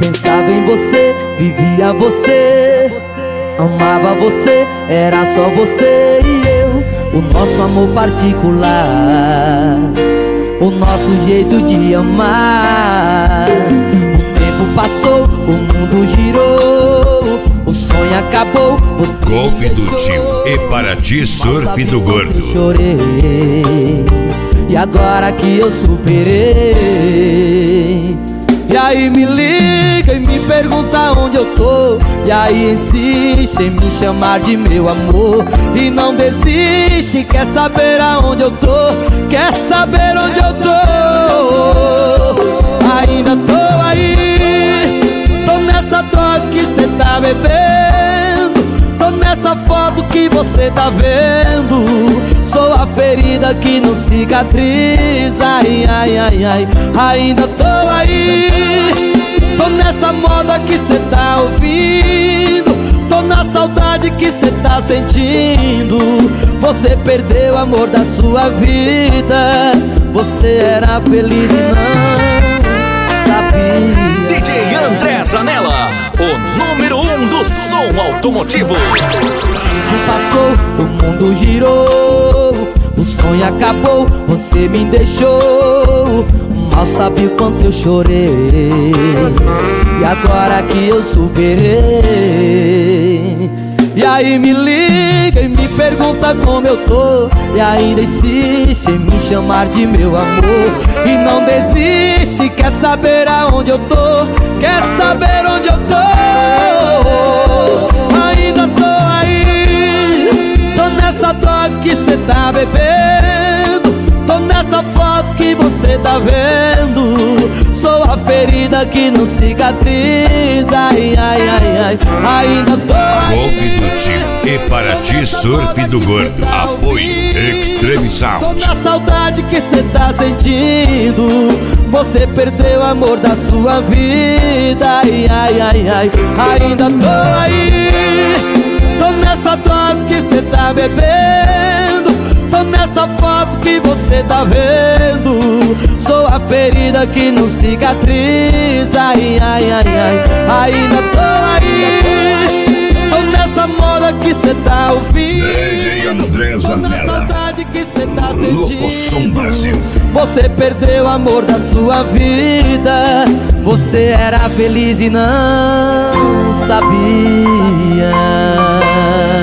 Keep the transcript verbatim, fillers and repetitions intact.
Pensava em você, vivia você, amava você, era só você e eu. O nosso amor particular, o nosso jeito de amar. O tempo passou, o mundo girou, o sonho acabou, você Golf do Tio e Paraty Surf do Gordo. Chorei, e agora que eu superei. E aí me liga e me pergunta onde eu tô, e aí insiste em me chamar de meu amor. E não desiste, quer saber aonde eu tô, quer saber onde eu tô. Ainda tô aí, tô nessa dose que cê tá bebendo, tô nessa foto que você tá vendo. Sou a ferida que não cicatriza, ai, ai, ai, ai. Ainda tô aí, tô nessa moda que cê tá ouvindo, tô na saudade que cê tá sentindo. Você perdeu o amor da sua vida, você era feliz e não sabia. D J André Zanella, o número um do som automotivo. Passou, o mundo girou, o sonho acabou, você me deixou. Mal sabe o quanto eu chorei, e agora que eu superei. E aí me liga e me pergunta como eu tô, e ainda insiste em me chamar de meu amor. E não desiste, quer saber aonde eu tô, quer saber onde eu tô. Ainda tô aí, tô nessa dose que cê tá bebendo, tô nessa foto que você tá vendo. Sou a ferida que não cicatriza, ai, ai, ai, ai. Ainda tô aí. Golf do Tio e Paraty Surf do Gordo. Apoio Extreme Sound. Tô na saudade que cê tá sentindo, você perdeu o amor da sua vida, ai, ai, ai, ai. Ainda tô aí, tô nessa dose que cê tá bebendo, tô nessa foto que você tá vendo. Sou a ferida que não cicatriza, ai, ai, ai, ai. Ainda tô aí, tô nessa moda que cê tá ouvindo, D J André Zanella, que cê tá Louco Som Brasil. Você perdeu o amor da sua vida, você era feliz e não sabia.